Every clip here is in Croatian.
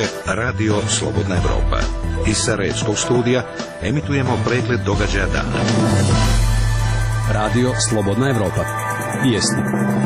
je Radio Slobodna Evropa. Iz Sarajevskog studija emitujemo pregled događaja dana. Radio Slobodna Evropa. Vijesti.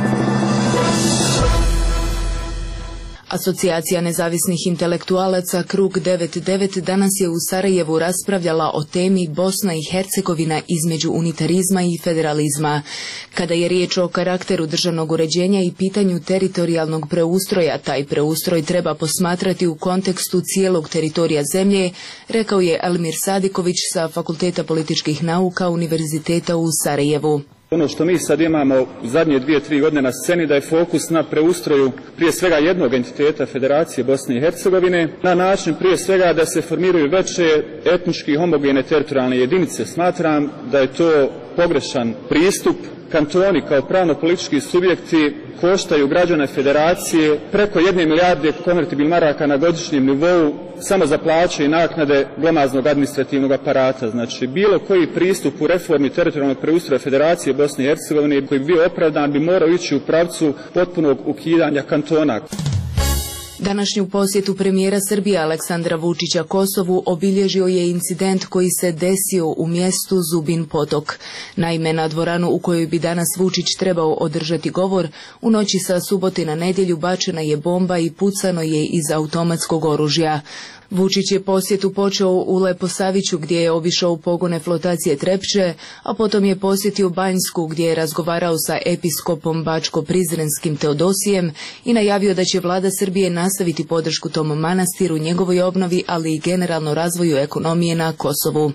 Asocijacija nezavisnih intelektualaca Krug 99 danas je u Sarajevu raspravljala o temi Bosna i Hercegovina između unitarizma i federalizma. Kada je riječ o karakteru državnog uređenja i pitanju teritorijalnog preustroja, taj preustroj treba posmatrati u kontekstu cijelog teritorija zemlje, rekao je Elmir Sadiković sa Fakulteta političkih nauka Univerziteta u Sarajevu. Ono što mi sad imamo zadnje 2-3 godine na sceni da je fokus na preustroju prije svega jednog entiteta Federacije Bosne i Hercegovine, na način prije svega da se formiraju veće etnički homogene teritorijalne jedinice. Smatram da je to pogrešan pristup. Kantoni kao pravno-politički subjekti koštaju građane Federacije preko 1 milijarde konvertibilnih maraka na godišnjem nivou samo za plaće i naknade glomaznog administrativnog aparata. Znači, bilo koji pristup u reformi teritorijalnog preustroja Federacije Bosne i Hercegovine koji bi bio opravdan bi morao ići u pravcu potpunog ukidanja kantona. Današnju posjetu premijera Srbije Aleksandra Vučića Kosovu obilježio je incident koji se desio u mjestu Zubin Potok. Naime, na dvoranu u kojoj bi danas Vučić trebao održati govor, u noći sa subote na nedjelju bačena je bomba i pucano je iz automatskog oružja. Vučić je posjetu počeo u Leposaviću gdje je obišao pogone flotacije Trepče, a potom je posjetio Banjsku gdje je razgovarao sa episkopom Bačko-Prizrenskim Teodosijem i najavio da će vlada Srbije nastaviti podršku tom manastiru, njegovoj obnovi, ali i generalno razvoju ekonomije na Kosovu.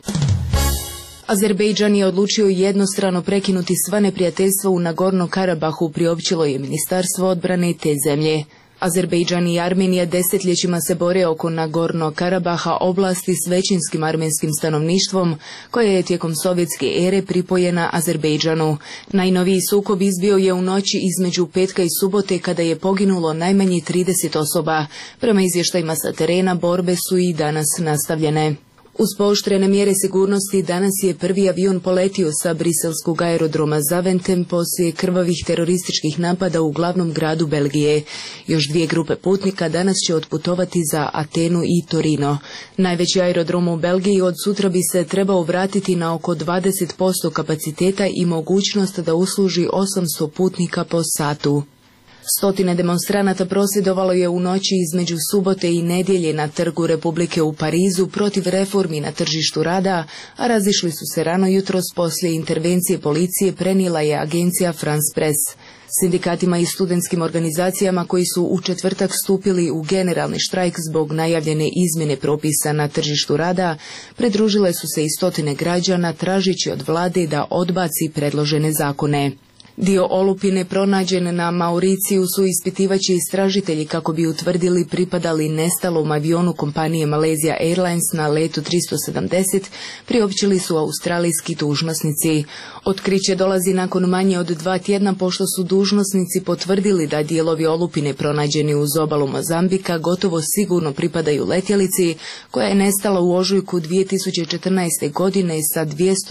Azerbejdžan je odlučio jednostrano prekinuti sva neprijateljstva u Nagorno-Karabahu, priopćilo je Ministarstvo odbrane te zemlje. Azerbejdžan i Armenija desetljećima se bore oko Nagorno-Karabaha, oblasti s većinskim armenskim stanovništvom, koja je tijekom sovjetske ere pripojena Azerbejdžanu. Najnoviji sukob izbio je u noći između petka i subote kada je poginulo najmanje 30 osoba. Prema izvještajima sa terena, borbe su i danas nastavljene. Uz pooštrene mjere sigurnosti danas je prvi avion poletio sa briselskog aerodroma Zaventem poslije krvavih terorističkih napada u glavnom gradu Belgije. Još 2 grupe putnika danas će otputovati za Atenu i Torino. Najveći aerodrom u Belgiji od sutra bi se trebao vratiti na oko 20% kapaciteta i mogućnost da usluži 800 putnika po satu. Stotine demonstranata prosvjedovalo je u noći između subote i nedjelje na Trgu Republike u Parizu protiv reformi na tržištu rada, a razišli su se rano jutros poslije intervencije policije, prenijela je agencija France Press. Sindikatima i studentskim organizacijama koji su u četvrtak stupili u generalni štrajk zbog najavljene izmjene propisa na tržištu rada, pridružile su se i stotine građana tražeći od vlade da odbaci predložene zakone. Dio olupine pronađen na Mauriciju su ispitivači i istražitelji kako bi utvrdili pripadali nestalom avionu kompanije Malaysia Airlines na letu 370, priopćili su australijski dužnosnici. Otkriće dolazi nakon manje od 2 tjedna pošto su dužnosnici potvrdili da dijelovi olupine pronađeni uz obalu Mozambika gotovo sigurno pripadaju letjelici koja je nestala u ožujku 2014. godine sa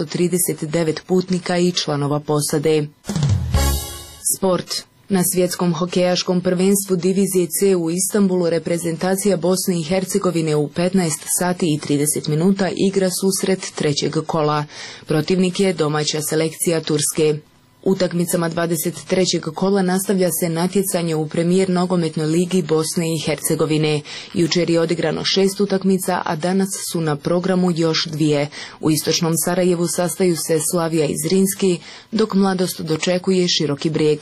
239 putnika i članova posade. Sport. Na svjetskom hokejaškom prvenstvu divizije C u Istanbulu reprezentacija Bosne i Hercegovine u 15 sati i 30 minuta igra susret trećeg kola. Protivnik je domaća selekcija Turske. Utakmicama 23. kola nastavlja se natjecanje u premijer nogometnoj ligi Bosne i Hercegovine. Jučer je odigrano 6 utakmica, a danas su na programu još 2. U istočnom Sarajevu sastaju se Slavija i Zrinski, dok Mladost dočekuje Široki Brijeg.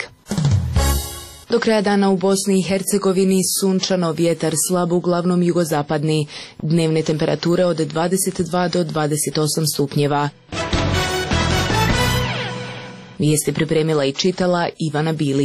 Do kraja dana u Bosni i Hercegovini sunčano, vjetar slab, uglavnom jugozapadni. Dnevne temperature od 22 do 28 stupnjeva. Vijesti pripremila i čitala Ivana Bilić.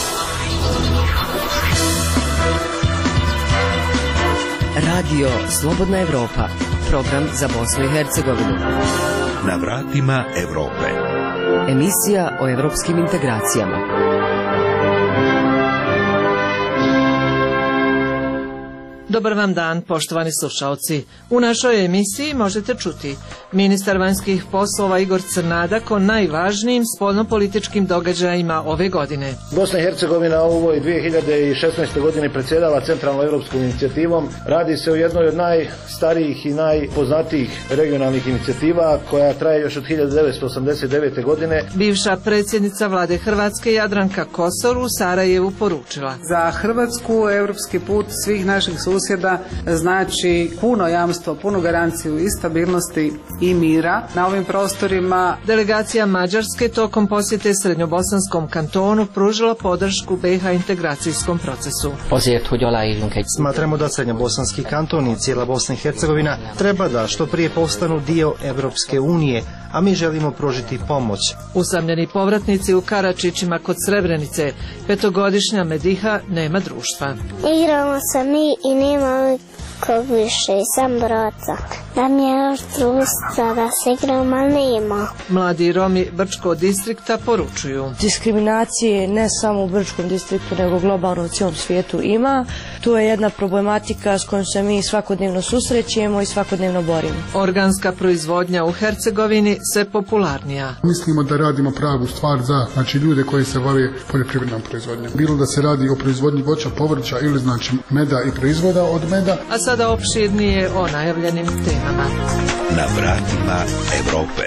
Radio Slobodna Evropa, program za Bosnu i Hercegovinu. Na vratima Evrope. Emisija o evropskim integracijama. Dobar vam dan, poštovani slušalci. U našoj emisiji možete čuti ministar vanjskih poslova Igor Crnadak o najvažnijim spoljnopolitičkim događajima ove godine. Bosna i Hercegovina u ovoj 2016. godini predsjedava centralnom europskom inicijativom. Radi se o jednoj od najstarijih i najpoznatijih regionalnih inicijativa koja traje još od 1989. godine. Bivša predsjednica vlade Hrvatske Jadranka Kosor u Sarajevu poručila: za Hrvatsku europski put svih naših susjeda znači puno jamstvo, punu garanciju i stabilnosti i mira na ovim prostorima. Delegacija Mađarske tokom posjete Srednjobosanskom kantonu pružila podršku BiH integracijskom procesu. Smatramo da Srednjobosanski kanton i cijela Bosna i Hercegovina treba da što prije postanu dio Evropske unije, a mi želimo pružiti pomoć. Usamljeni povratnici u Karačićima kod Srebrenice, 5-godišnja Mediha nema društva. Igramo se mi i nema nikog više, sam braca. Da mi je još društva, da se igramo, ali nema. Mladi Romi Brčkog distrikta poručuju: diskriminacije ne samo u Brčkom distriktu, nego globalno u cijelom svijetu ima. Tu je jedna problematika s kojom se mi svakodnevno susrećemo i svakodnevno borimo. Organska proizvodnja u Hercegovini sve popularnija. Mislimo da radimo pravu stvar za ljude koji se bave poljoprivrednom proizvodnjom. Bilo da se radi o proizvodnji voća, povrća ili meda i proizvoda od meda. A sada opširnije o najavljenim temama. Na vratima Evrope.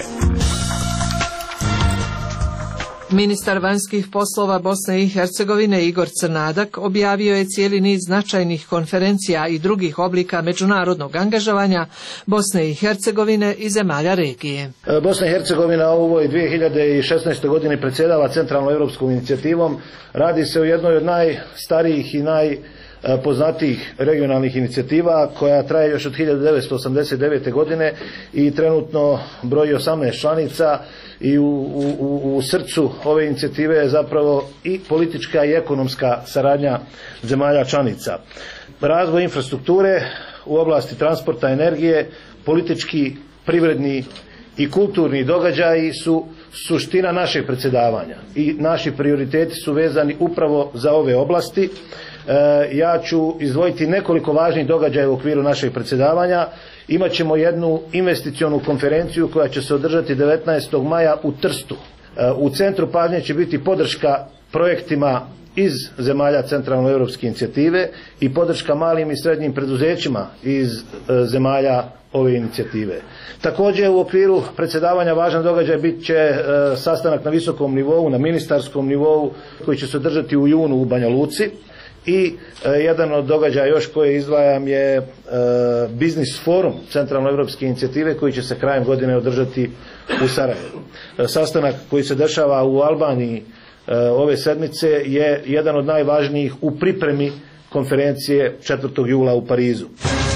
Ministar vanjskih poslova Bosne i Hercegovine Igor Crnadak objavio je cijeli niz značajnih konferencija i drugih oblika međunarodnog angažovanja Bosne i Hercegovine i zemalja regije. Bosna i Hercegovina u ovoj 2016. godini predsjedava centralnom europskom inicijativom. Radi se o jednoj od najstarijih i najpoznatijih regionalnih inicijativa koja traje još od 1989. godine i trenutno broji 18 članica i u srcu ove inicijative je zapravo i politička i ekonomska saradnja zemalja članica. Razvoj infrastrukture u oblasti transporta, energije, politički, privredni i kulturni događaji su suština našeg predsjedavanja i naši prioriteti su vezani upravo za ove oblasti. Ja ću izdvojiti nekoliko važnih događaja u okviru našeg predsjedavanja. Imaćemo jednu investicionu konferenciju koja će se održati 19. maja u Trstu. U centru pažnje će biti podrška projektima iz zemalja centralnoevropske inicijative i podrška malim i srednjim preduzećima iz zemalja ove inicijative. Također u okviru predsjedavanja važan događaj bit će sastanak na visokom nivou, na ministarskom nivou koji će se održati u junu u Banja Luci. I jedan od događaja još koje izdvajam je biznis forum centralnoevropske inicijative koji će se krajem godine održati u Sarajevu. Sastanak koji se dešava u Albaniji ove sedmice je jedan od najvažnijih u pripremi konferencije 4. jula u Parizu.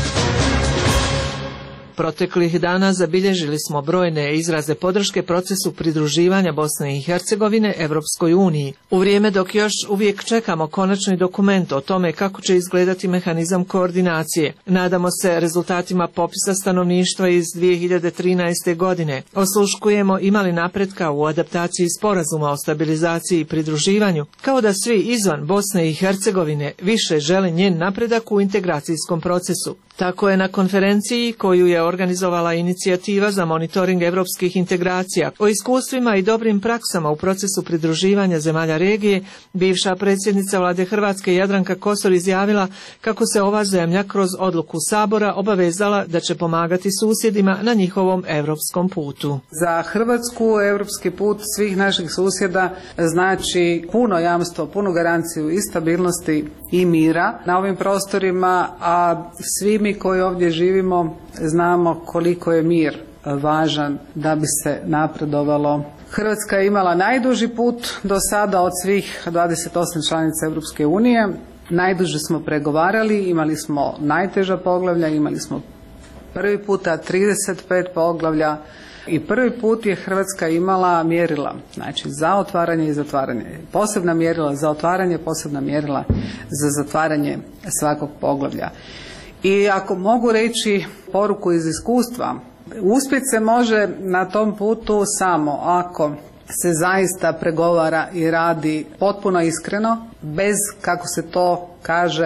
Proteklih dana zabilježili smo brojne izraze podrške procesu pridruživanja Bosne i Hercegovine Evropskoj uniji. U vrijeme dok još uvijek čekamo konačni dokument o tome kako će izgledati mehanizam koordinacije, nadamo se rezultatima popisa stanovništva iz 2013. godine. Osluškujemo imali napretka u adaptaciji sporazuma o stabilizaciji i pridruživanju, kao da svi izvan Bosne i Hercegovine više žele njen napredak u integracijskom procesu. Tako je na konferenciji koju je organizovala inicijativa za monitoring europskih integracija o iskustvima i dobrim praksama u procesu pridruživanja zemalja regije, bivša predsjednica vlade Hrvatske Jadranka Kosor izjavila kako se ova zemlja kroz odluku Sabora obavezala da će pomagati susjedima na njihovom europskom putu. Za Hrvatsku europski put svih naših susjeda znači puno jamstvo, punu garanciju i stabilnosti i mira na ovim prostorima, a svi mi koji ovdje živimo znamo koliko je mir važan da bi se napredovalo. Hrvatska je imala najduži put do sada od svih 28 članica Europske unije. Najduže smo pregovarali, imali smo najteža poglavlja, imali smo prvi puta 35 poglavlja i prvi put je Hrvatska imala mjerila, znači za otvaranje i zatvaranje. Posebna mjerila za otvaranje, posebna mjerila za zatvaranje svakog poglavlja. I ako mogu reći poruku iz iskustva, uspjeti se može na tom putu samo ako se zaista pregovara i radi potpuno iskreno, bez, kako se to kaže,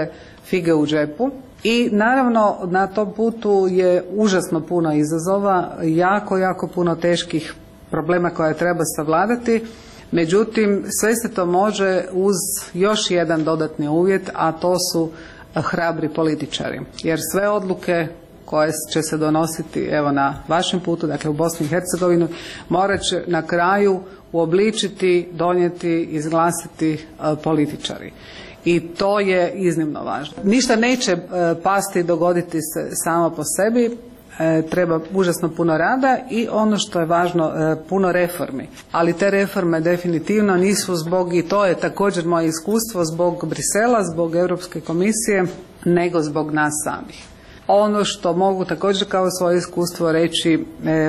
fige u džepu. I naravno na tom putu je užasno puno izazova, jako puno teških problema koje treba savladati. Međutim, sve se to može uz još jedan dodatni uvjet, a to su hrabri političari. Jer sve odluke koje će se donositi evo na vašem putu, dakle u Bosni i Hercegovinu, morat će na kraju uobličiti, donijeti, izglasati političari. I to je iznimno važno. Ništa neće pasti i dogoditi se samo po sebi. Treba užasno puno rada i ono što je važno, puno reformi. Ali te reforme definitivno nisu zbog, i to je također moje iskustvo, zbog Brisela, zbog Europske komisije, nego zbog nas samih. Ono što mogu također kao svoje iskustvo reći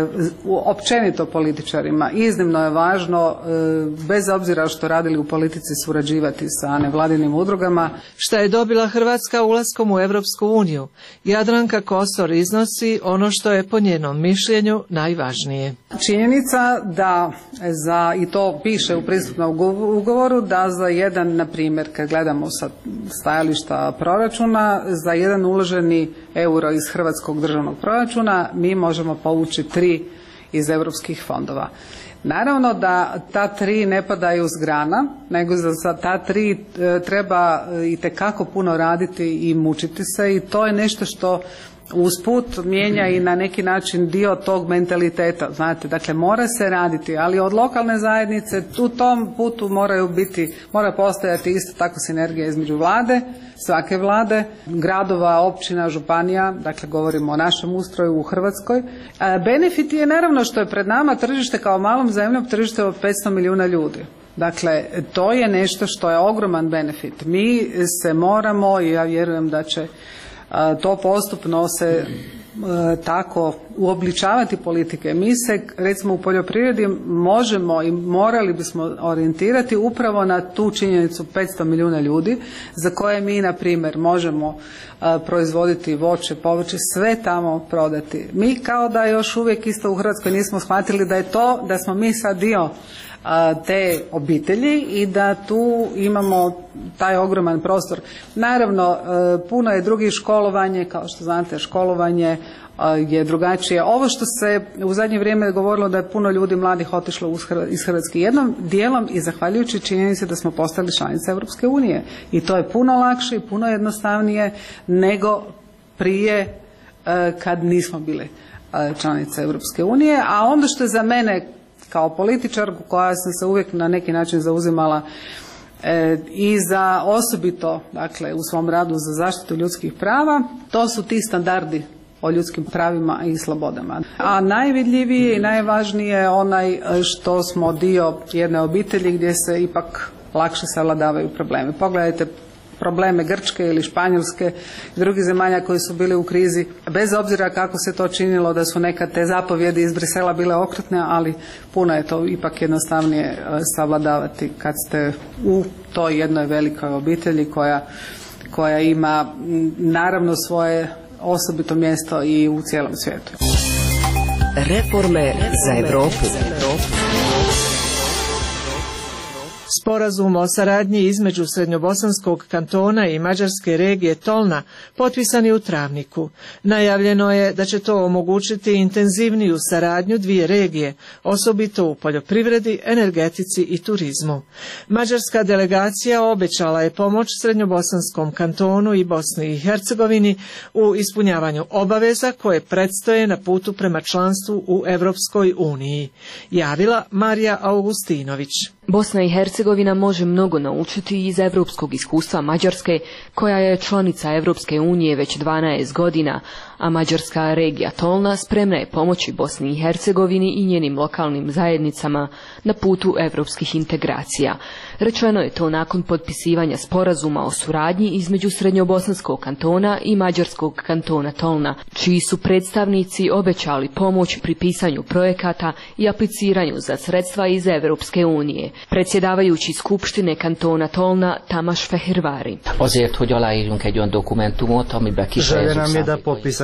općenito političarima, iznimno je važno, bez obzira što radili u politici, surađivati sa nevladinim udrugama. Šta je dobila Hrvatska ulaskom u Europsku uniju? Jadranka Kosor iznosi ono što je po njenom mišljenju najvažnije. Činjenica da i to piše u pristupnom ugovoru, da za jedan, na primjer, kad gledamo sa stajališta proračuna, za jedan uloženi euro iz hrvatskog državnog proračuna mi možemo povući 3 iz europskih fondova. Naravno da ta 3 ne padaju s grana, nego za ta 3 treba itekako puno raditi i mučiti se, i to je nešto što usput mijenja i na neki način dio tog mentaliteta. Znate, dakle mora se raditi, ali od lokalne zajednice u tom putu mora postojati isto tako sinergija između vlade, svake vlade, gradova, općina, županija, dakle govorimo o našem ustroju u Hrvatskoj. Benefit je naravno što je pred nama tržište kao malom zemljom, tržište od 500 milijuna ljudi. Dakle, to je nešto što je ogroman benefit. Mi se moramo, i ja vjerujem da će to postupno se tako uobličavati politike. Mi se recimo u poljoprivredi možemo i morali bismo orijentirati upravo na tu činjenicu 500 milijuna ljudi za koje mi na primjer možemo proizvoditi voće, povrće, sve tamo prodati. Mi kao da još uvijek isto u Hrvatskoj nismo shvatili da smo mi sad dio te obitelji i da tu imamo taj ogroman prostor. Naravno, puno je drugih školovanje, kao što znate, školovanje je drugačije. Ovo što se u zadnje vrijeme govorilo da je puno ljudi mladih otišlo iz Hrvatske, jednom dijelom i zahvaljujući činjenici da smo postali članice Europske unije. I to je puno lakše i puno jednostavnije nego prije kad nismo bili članice Europske unije. A onda što je za mene kao političarku koja sam se uvijek na neki način zauzimala i za osobito, dakle u svom radu za zaštitu ljudskih prava, to su ti standardi o ljudskim pravima i slobodama. A najvidljivije i najvažnije je onaj što smo dio jedne obitelji gdje se ipak lakše savladavaju problemi. Pogledajte probleme Grčke ili Španjolske i drugih zemalja koji su bili u krizi, bez obzira kako se to činilo da su nekad te zapovjedi iz Brisela bile okrutne, ali puno je to ipak jednostavnije savladavati kad ste u toj jednoj velikoj obitelji koja ima naravno svoje osobito mjesto i u cijelom svijetu. Reforme za Europu. Sporazum o saradnji između Srednjobosanskog kantona i mađarske regije Tolna potpisan je u Travniku. Najavljeno je da će to omogućiti intenzivniju saradnju dvije regije, osobito u poljoprivredi, energetici i turizmu. Mađarska delegacija obećala je pomoć Srednjobosanskom kantonu i Bosni i Hercegovini u ispunjavanju obaveza koje predstoje na putu prema članstvu u Europskoj uniji. Javila Marija Augustinović. Bosna i Hercegovina može mnogo naučiti iz europskog iskustva Mađarske, koja je članica Europske unije već 12 godina, a mađarska regija Tolna spremna je pomoći Bosni i Hercegovini i njenim lokalnim zajednicama na putu europskih integracija. Rečeno je to nakon potpisivanja sporazuma o suradnji između Srednjobosanskog kantona i mađarskog kantona Tolna, čiji su predstavnici obećali pomoć pri pisanju projekata i apliciranju za sredstva iz Europske unije. Predsjedavajući Skupštine kantona Tolna Tamas Fehérvári. Želja nam je da potpisani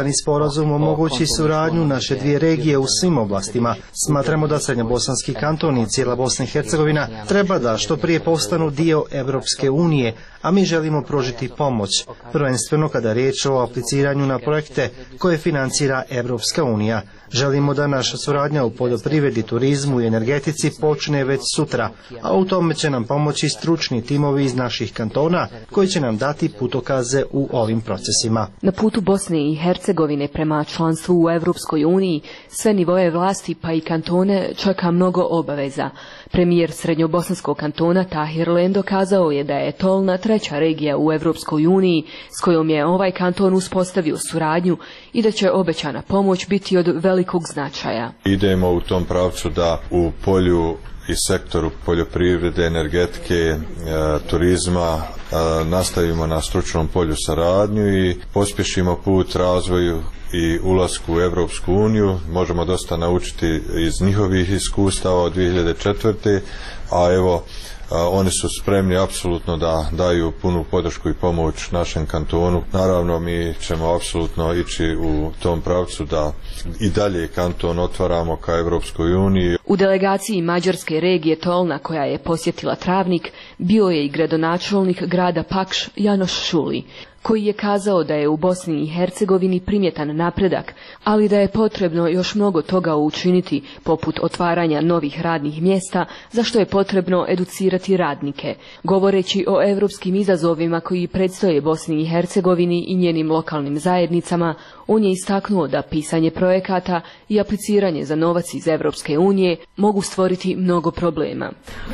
potpisani sporazum omogući suradnju naše dvije regije u svim oblastima. Smatramo da Srednjobosanski kanton i cijela Bosna i Hercegovina treba da što prije postanu dio Europske unije, a mi želimo pružiti pomoć, prvenstveno kada je riječ o apliciranju na projekte koje financira Europska unija. Želimo da naša suradnja u poljoprivredi, turizmu i energetici počne već sutra, a u tome će nam pomoći stručni timovi iz naših kantona koji će nam dati putokaze u ovim procesima. Na putu Bosne i Hercegovine prema članstvu u Europskoj uniji sve nivoje vlasti pa i kantone čeka mnogo obaveza. Premijer Srednjobosanskog kantona Tahir Lendo kazao je da je Tolna treća regija u Europskoj uniji s kojom je ovaj kanton uspostavio suradnju i da će obećana pomoć biti od velikog značaja. Idemo u tom pravcu da u polju i sektoru poljoprivrede, energetike, turizma nastavimo na stručnom polju saradnju i pospješimo put razvoju i ulasku u Europsku uniju. Možemo dosta naučiti iz njihovih iskustava od 2004. a evo oni su spremni apsolutno da daju punu podršku i pomoć našem kantonu. Naravno mi ćemo apsolutno ići u tom pravcu da i dalje kanton otvaramo ka Europskoj uniji. U delegaciji mađarske regije Tolna koja je posjetila Travnik bio je i gradonačelnik grada Pakš Janoš Šuli, koji je kazao da je u Bosni i Hercegovini primjetan napredak, ali da je potrebno još mnogo toga učiniti, poput otvaranja novih radnih mjesta, za što je potrebno educirati radnike. Govoreći o europskim izazovima koji predstoje Bosni i Hercegovini i njenim lokalnim zajednicama, on je istaknuo da pisanje projekata i apliciranje za novac iz Europske unije mogu stvoriti mnogo problema.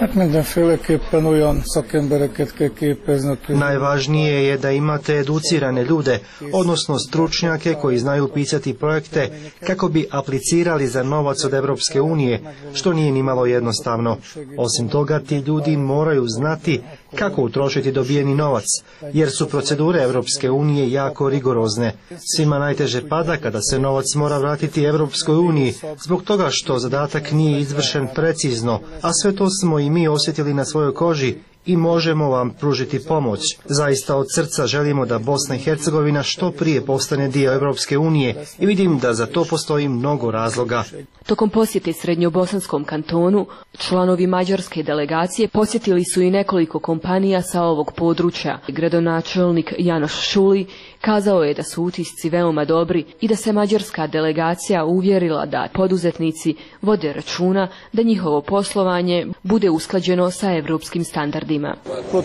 Najvažnije je da imate educirane ljude, odnosno stručnjake koji znaju pisati projekte kako bi aplicirali za novac od Europske unije, što nije nimalo jednostavno. Osim toga, ti ljudi moraju znati kako utrošiti dobijeni novac, jer su procedure Europske unije jako rigorozne. Svima najteže pada kada se novac mora vratiti Europskoj uniji, zbog toga što zadatak nije izvršen precizno, a sve to smo i mi osjetili na svojoj koži i možemo vam pružiti pomoć. Zaista od srca želimo da Bosna i Hercegovina što prije postane dio Europske unije i vidim da za to postoji mnogo razloga. Tokom posjete Srednjobosanskom kantonu, članovi mađarske delegacije posjetili su i nekoliko kompanija sa ovog područja. Gradonačelnik Janoš Šuli kazao je da su utisci veoma dobri i da se mađarska delegacija uvjerila da poduzetnici vode računa da njihovo poslovanje bude usklađeno sa europskim standardima.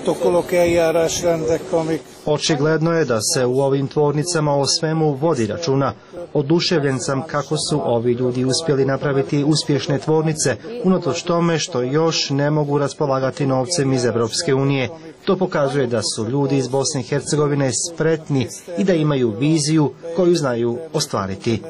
Očigledno je da se u ovim tvornicama o svemu vodi računa. Oduševljen sam kako su ovi ljudi uspjeli napraviti uspješne tvornice, unatoč tome što još ne mogu raspolagati novcem iz Europske unije. To pokazuje da su ljudi iz Bosne i Hercegovine spretni i da imaju viziju koju znaju ostvariti.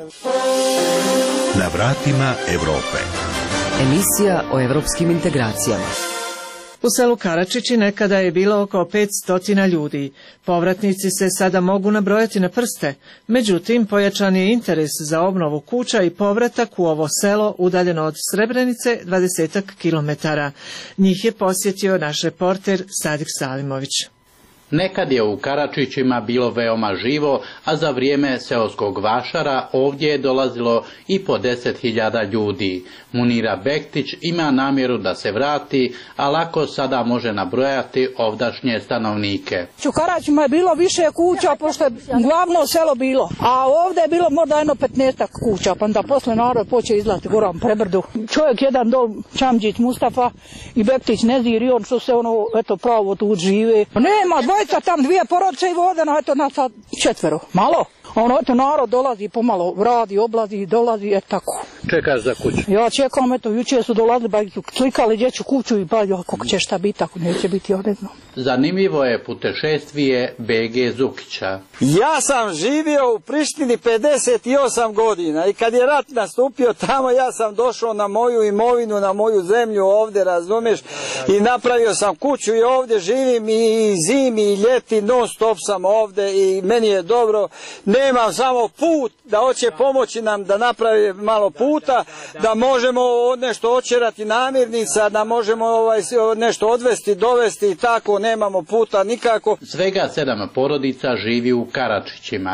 Na vratima Europe. Emisija o europskim integracijama. U selu Karačići nekada je bilo oko 500 ljudi. Povratnici se sada mogu nabrojati na prste. Međutim, pojačan je interes za obnovu kuća i povratak u ovo selo udaljeno od Srebrenice 20 kilometara. Njih je posjetio naš reporter Sadik Salimović. Nekad je u Karačićima bilo veoma živo, a za vrijeme seoskog vašara ovdje je dolazilo i po 10.000 ljudi. Munira Bektić ima namjeru da se vrati, a lako sada može nabrojati ovdašnje stanovnike. U Karačićima je bilo više kuća, pošto je glavno selo bilo, a ovdje je bilo možda jedno 15 kuća, pa onda posle narod počeo izlaziti gorom Prebrdu. Čovjek jedan dom, Čamđić Mustafa i Bektić Nezir, i on što se pravo tu žive. Nema dvojica tam, dvije porodice i vodeno, nas sad 4. Malo. Narod dolazi pomalo, radi, oblazi, dolazi, tako. Čekaš za kuću? Ja čekam, jučer su dolazili, ba su klikali dječju kuću i ba, kako će šta biti, ako neće biti, ja ne znam. Zanimljivo je putešestvije BG Zukića. Ja sam živio u Prištini 58 godina i kad je rat nastupio tamo, ja sam došao na moju imovinu, na moju zemlju ovdje, razumiješ, i napravio sam kuću i ovdje živim i zimi i ljeti, non stop sam ovdje i meni je dobro. Nemam samo put da hoće pomoći nam da napravi malo puta, da možemo nešto očerati namirnica, da možemo nešto odvesti, dovesti i tako, nemamo puta nikako. Svega 7 porodica živi u Karačićima.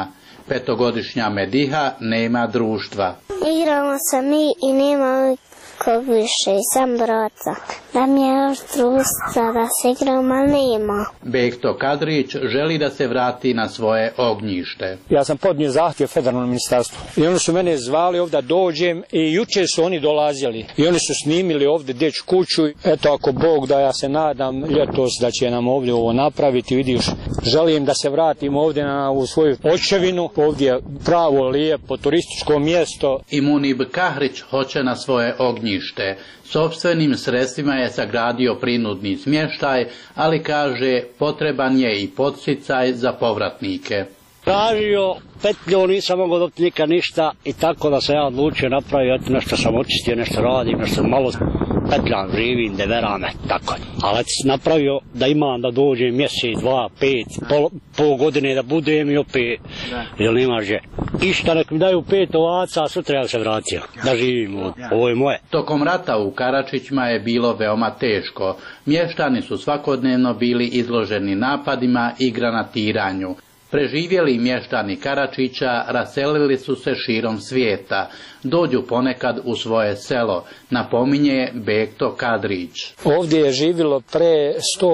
5-godišnja Mediha nema društva. Igramo se mi i nema kog više, sam braca. Da mi je još društva, da se igramo, ali nema. Bekto Kadrić želi da se vrati na svoje ognjište. Ja sam podnio zahtjev federalnom ministarstvu i oni su mene zvali ovdje dođem i jučer su oni dolazili i oni su snimili ovdje dječju kuću. Eto, ako Bog da, ja se nadam ljetos da će nam ovdje ovo napraviti. Vidiš, želim da se vratim ovdje u svoju očevinu. Ovdje je pravo lijepo turističko mjesto. I Munib Kahrić hoće na svoje ognjište. Sopstvenim sredstvima je sagradio prinudni smještaj, ali kaže potreban je i podsticaj za povratnike. Tražio petlju, nisam mogao dobiti nikad ništa i tako da sam ja odlučio napraviti, nešto sam očistio, nešto radim, nešto malo petljam, živim, deverame, tako. Ali napravio da imam da dođem mjesec, 2, 5, pol godine da budem i opet, jer nema že. Išta nek mi daju 5 ovaca, a sutra ja se vratio, da živim ovdje. Ovo je moje. Tokom rata u Karačićima je bilo veoma teško. Mještani su svakodnevno bili izloženi napadima i granatiranju. Preživjeli mještani Karačića raselili su se širom svijeta. Dođu ponekad u svoje selo, napominje Bekto Kadrić. Ovdje je živjelo pre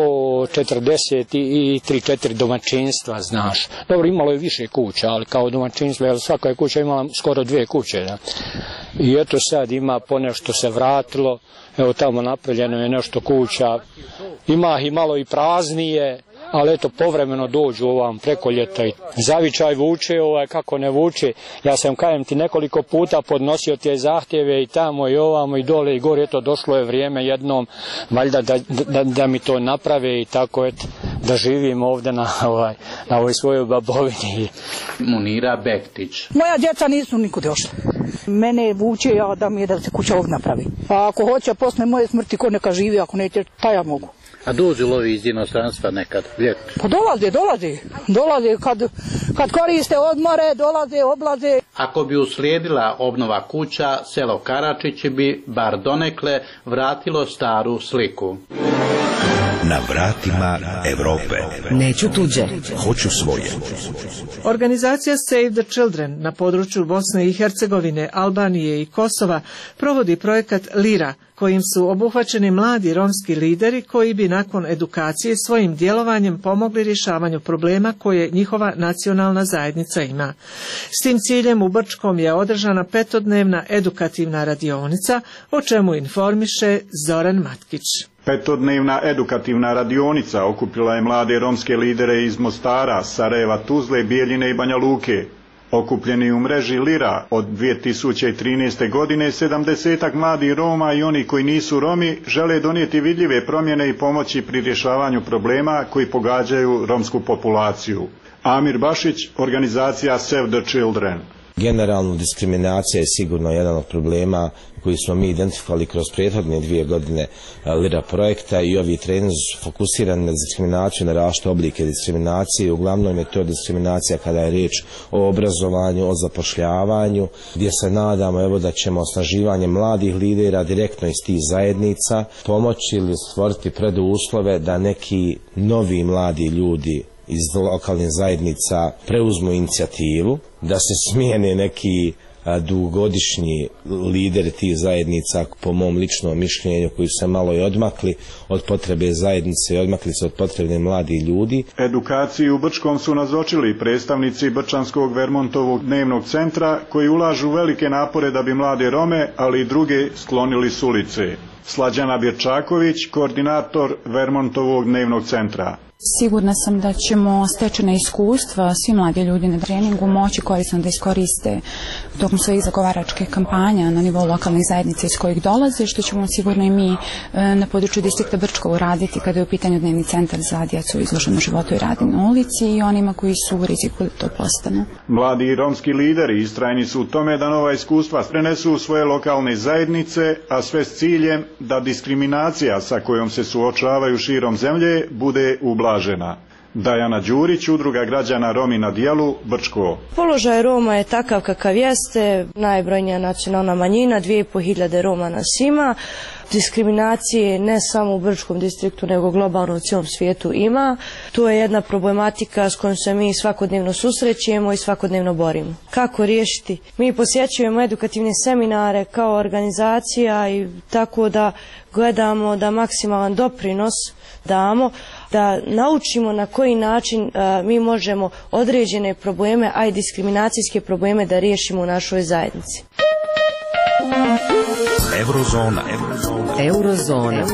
143-4 domaćinstva, znaš. Dobro, imalo je više kuća, ali kao domaćinstvo, jer svaka je kuća imala skoro 2 kuće. Da. I eto sad ima ponešto se vratilo, evo tamo napravljeno je nešto kuća, ima i malo i praznije, ali eto povremeno dođu ovam preko ljeta i zavičaj vuče, kako ne vuče. Ja sam, kajem ti, nekoliko puta podnosio te zahtjeve i tamo i ovamo i dole i gore, eto došlo je vrijeme jednom valjda da mi to naprave i tako eto da živim ovdje na ovoj svojoj babovini. Munira Bektić. Moja djeca nisu nikud došla. Mene vuče da se kuća ovdje napravi. A ako hoće posle moje smrti ko neka živi, ako neće, pa ja mogu. A dođu lovi iz inostranstva nekad, ljeto? Pa dolaze kad koriste odmore, dolaze, oblaze. Ako bi uslijedila obnova kuća, selo Karačić bi, bar donekle, vratilo staru sliku. Na vratima Europe. Neću tuđe, hoću svoje. Organizacija Save the Children na području Bosne i Hercegovine, Albanije i Kosova provodi projekat Lira, kojim su obuhvaćeni mladi romski lideri koji bi nakon edukacije svojim djelovanjem pomogli rješavanju problema koje njihova nacionalna zajednica ima. S tim ciljem u Brčkom je održana 5-dnevna edukativna radionica, o čemu informiše Zoran Matkić. 5-dnevna edukativna radionica okupila je mlade romske lidere iz Mostara, Sarajeva, Tuzle, Bijeljine i Banja Luke. Okupljeni u mreži Lira od 2013. godine 70-ak mladih Roma i oni koji nisu Romi žele donijeti vidljive promjene i pomoći pri rješavanju problema koji pogađaju romsku populaciju. Amir Bašić, organizacija Save the Children. Generalno diskriminacija je sigurno jedan od problema koji smo mi identifikovali kroz prethodne 2 godine Lira projekta i ovi treninzi su fokusirani na diskriminaciju, na različite oblike diskriminacije. Uglavnom je to diskriminacija kada je riječ o obrazovanju, o zapošljavanju, gdje se nadamo da ćemo osnaživanjem mladih lidera direktno iz tih zajednica pomoći ili stvoriti preduslove da neki novi mladi ljudi iz lokalnih zajednica preuzmu inicijativu, da se smijene neki dugogodišnji lideri tih zajednica, po mom ličnom mišljenju, koji su se malo i odmakli od potrebe zajednice i odmakli se od potrebe mladih ljudi. Edukaciju u Brčkom su nazočili predstavnici Brčanskog Vermontovog dnevnog centra koji ulažu velike napore da bi mlade Rome, ali i druge sklonili s ulice. Slađana Birčaković, koordinator Vermontovog dnevnog centra. Sigurna sam da ćemo stečena iskustva svi mladi ljudi na treningu moći korisno da iskoriste tokom svojih zagovaračkih kampanja na nivou lokalnih zajednica iz kojih dolaze, što ćemo sigurno i mi na području distrikta Brčko uraditi kada je u pitanju dnevni centar za djecu izloženu životu i radu na ulici i onima koji su u riziku da to postanu. Mladi romski lideri istrajni su u tome da nova iskustva prenesu u svoje lokalne zajednice, a sve s ciljem da diskriminacija sa kojom se suočavaju širom zemlje bude ublažena. Dajana Đurić, Udruga građana Romi na dijelu, Brčko. Položaj Roma je takav kakav jeste, najbrojnija nacionalna manjina, 2500 Roma nas ima. Diskriminacije ne samo u Brčkom distriktu nego globalno u cijelom svijetu ima. To je jedna problematika s kojom se mi svakodnevno susrećemo i svakodnevno borimo. Kako riješiti? Mi posjećujemo edukativne seminare kao organizacija i tako da gledamo da maksimalan doprinos damo, da naučimo na koji način mi možemo određene probleme, a i diskriminacijske probleme da riješimo u našoj zajednici. Eurozona.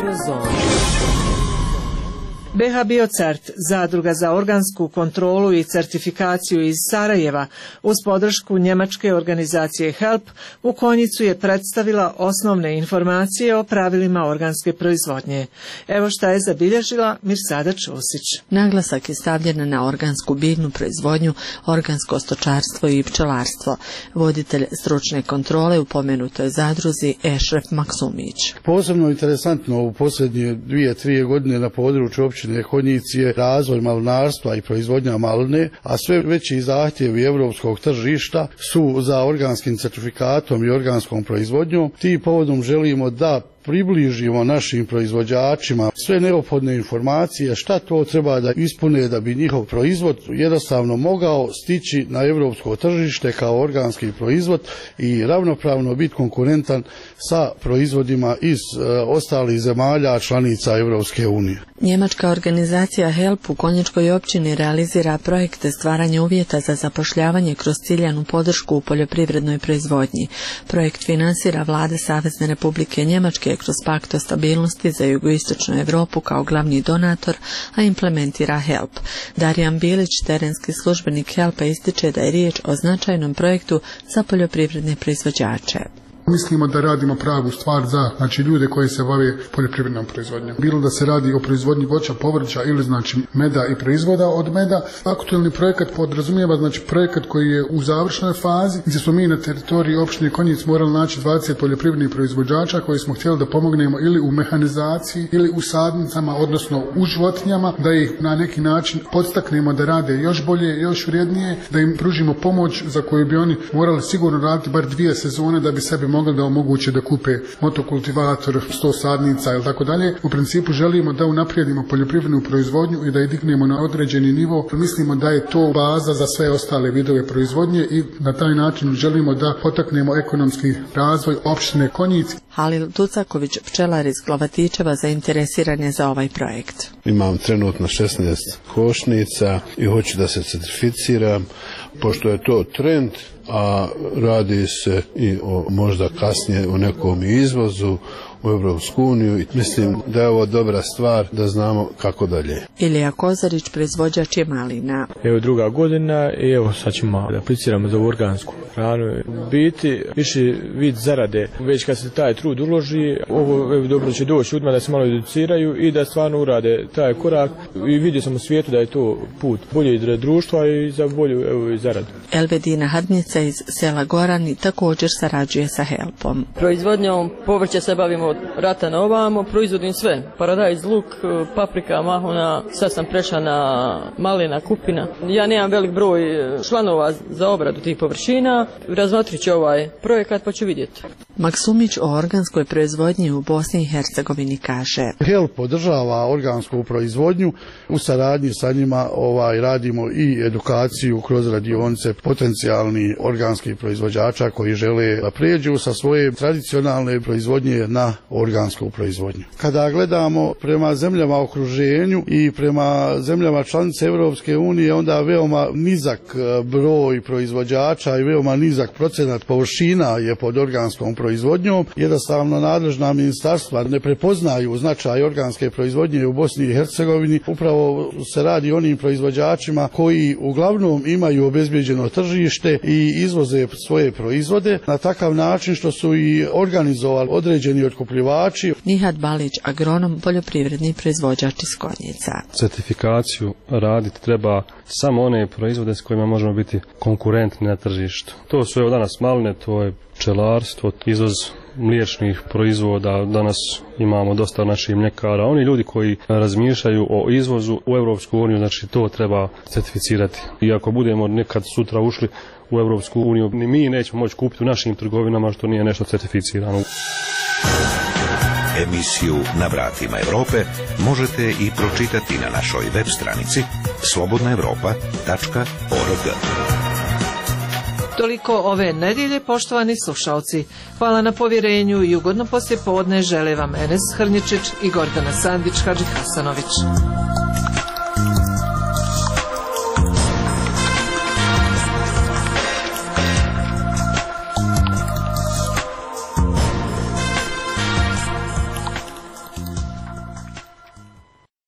BH Biocert, zadruga za organsku kontrolu i certifikaciju iz Sarajeva, uz podršku njemačke organizacije HELP, u Konjicu je predstavila osnovne informacije o pravilima organske proizvodnje. Evo šta je zabilježila Mirsada Čusić. Naglasak je stavljen na organsku biljnu proizvodnju, organsko stočarstvo i pčelarstvo. Voditelj stručne kontrole u pomenutoj zadruzi Ešref Maksumić. Posebno interesantno u posljednje 2-3 godine na području općine Konjic je razvoj malnarstva i proizvodnja malne, a sve veći zahtjevi europskog tržišta su za organskim certifikatom i organskom proizvodnjom. Tim povodom želimo da približimo našim proizvođačima sve neophodne informacije šta to treba da ispune da bi njihov proizvod jednostavno mogao stići na europsko tržište kao organski proizvod i ravnopravno biti konkurentan sa proizvodima iz ostalih zemalja članica Europske unije. Njemačka organizacija HELP u Konjičkoj općini realizira projekte stvaranja uvjeta za zapošljavanje kroz ciljanu podršku u poljoprivrednoj proizvodnji. Projekt finansira vlada Savezne Republike Njemačke kroz pakt o stabilnosti za jugoistočnu Europu kao glavni donator, a implementira HELP. Darijan Bilić, terenski službenik HELP-a, ističe da je riječ o značajnom projektu za poljoprivredne proizvođače. Mislimo da radimo pravu stvar za ljude koji se bave poljoprivrednom proizvodnjom. Bilo da se radi o proizvodnji voća, povrća ili meda i proizvoda od meda. Aktualni projekat podrazumijeva projekat koji je u završnoj fazi gdje smo mi na teritoriji općine Konjic morali naći 20 poljoprivrednih proizvođača koji smo htjeli da pomognemo ili u mehanizaciji ili u sadnicama, odnosno u životinjama, da ih na neki način podstaknemo da rade još bolje, još vrijednije, da im pružimo pomoć za koju bi oni morali sigurno raditi bar 2 sezone da bi sebi mogli da omoguće da kupe motokultivator, 100 sadnica ili tako dalje. U principu želimo da unaprijedimo poljoprivrednu proizvodnju i da je dignemo na određeni nivo. Mislimo da je to baza za sve ostale vidove proizvodnje i na taj način želimo da potaknemo ekonomski razvoj općine Konjic. Halil Tucaković, pčelar iz Glovatičeva, zainteresiran je za ovaj projekt. Imam trenutno 16 košnica i hoću da se certificiram, pošto je to trend, a radi se i o možda kasnije o nekom izvozu u Europsku uniju i mislim da je ovo dobra stvar da znamo kako dalje. Ilija Kozarić, proizvođač je malina. Evo 2. godina i evo sad ćemo da apliciramo za organsku hranu. Biti više vid zarade, već kad se taj trud uloži, ovo evo dobro će doći ljudima da se malo educiraju i da stvarno urade taj korak i vidio sam u svijetu da je to put bolje i za društva i za bolju evo i zaradu. Elvedina Hadnica iz sela Gorani također sarađuje sa HELP-om. Proizvodnjom povrća se bavimo od rata na ovamo, proizvodim sve. Paradajz, luk, paprika, mahuna, sad sam prešla na malina, kupina. Ja nemam velik broj članova za obradu tih površina. Razmotrit ću ovaj projekat pa ću vidjeti. Maksumić o organskoj proizvodnji u Bosni i Hercegovini kaže: HELP podržava organsku proizvodnju, u saradnji sa njima radimo i edukaciju kroz radionice potencijalnih organskih proizvođača koji žele da prijeđu sa svoje tradicionalne proizvodnje na organsku proizvodnju. Kada gledamo prema zemljama okruženju i prema zemljama članice Europske unije, onda veoma nizak broj proizvođača i veoma nizak procenat površina je pod organskom proizvodnjom. Jednostavno nadležna ministarstva ne prepoznaju značaj organske proizvodnje u Bosni i Hercegovini. Upravo se radi o onim proizvođačima koji uglavnom imaju obezbeđeno tržište i izvoze svoje proizvode na takav način što su i organizovali određeni otkupljivači. Nihad Balić, agronom, poljoprivredni proizvođač iz Konjica. Certifikaciju raditi treba samo one proizvode s kojima možemo biti konkurentni na tržištu. To su evo danas maline, to je pčelarstvo, izvoz mliječnih proizvoda, danas imamo dosta naših mljekara. Oni ljudi koji razmišljaju o izvozu u Europsku uniju, znači to treba certificirati. I ako budemo nekad sutra ušli u Europsku uniju, ni mi nećemo moći kupiti u našim trgovinama što nije nešto certificirano. Emisiju Na vratima Europe možete i pročitati na našoj web stranici slobodnaevropa.org. Toliko ove nedjelje, poštovani slušalci. Hvala na povjerenju i ugodno poslijepodne žele vam Enes Hrnjičić i Gordana Sandić Hadžihasanović.